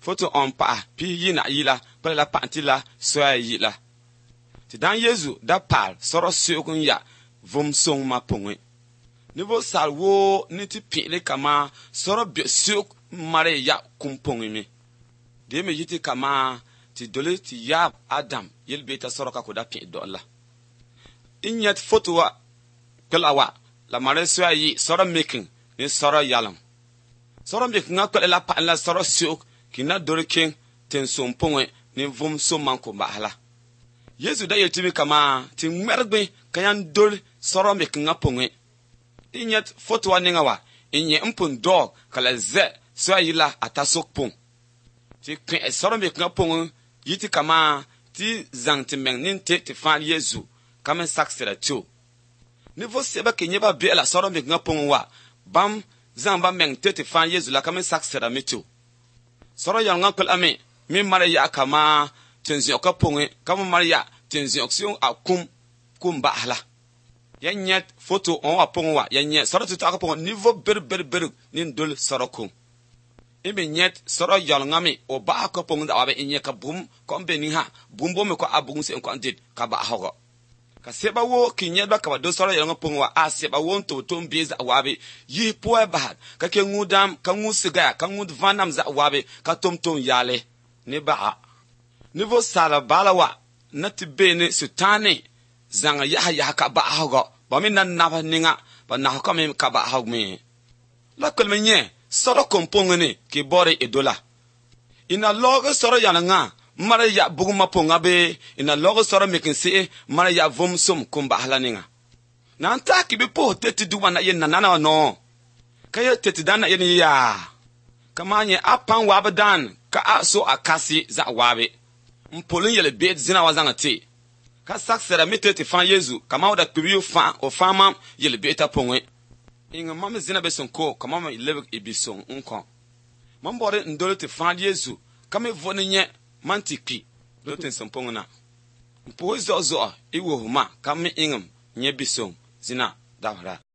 foto on pa pi yina yila pa la pantila soya yila ti dan Yesu da pal soro sukun ya vom song ma pongwe nivo sal wo ni ti pile kama soro bi suk mare ya kumpongwe mi de me yiti kama ti dole ti ya Adam yel beta soro ka ko da pi dolla inyat foto wa kalawa la mare soya yi soro making ni soro yalam soro making ngakole la pa la soro suk kina dore king ten sompongwe ni vom som manko bahala Yesu da yeltimi kama ti mergbe kayan dol soro me kinga pongwe inyet foto wa ninga wa inye mpun dog kala ze so ayila atasok pong ti kin soro me kinga pongwe yiti kama ti zangti meng nin te fan Yesu kama saksera tu nivo seba kenyeba be la soro me kinga pongwe wa bam zamba meng te fan Yesu la kama saksera mitu soro yanga kul ame mi mara ya kama tenzi ka pongwe kama mara ya tenzi oksiyon akum kumba hala yanyet foto on wa pongwa yanyet soro tu ta ka pongwa nivo ber nin dol soro kum ibe nyet soro yanga me o ba ka pongwa da wabe inye ka bum ko mbe ni ha bumbo me ko abugun se ko andit ka ba hogo ka seba wo kinyet ba ka do soro yanga pongwa a seba won to mbiza wabe yi po ba ka ke ngudam ka ngusiga ka ngud vanam za wabe ka tom yale ne ba nivo sala balawa nati bene sutane zanga ya ka ba hogo ba min nan na ninga ba na ko me ka ba hog me la kol menye soro kompongene ki bore edola ina logo soro yananga mara ya buguma ponga be ina logo soro mekinse mara ya vom som kumba halaninga na anta ki be po teti duwa na yen nanana no kaya teti dana yen ya kamanye apan wabadan ka aso akasi za wabe mpolun yele bet zina wazanga te ka saksera mitete fan Yesu kama oda kubiyo fan o fama yele beta pongwe inga mama zina besonko kama mama ilebe ibison unko mambore ndole te fan Yesu kama vone nye mantiki dote sompongna mpo zo iwo huma kama ingam nye bison zina dawara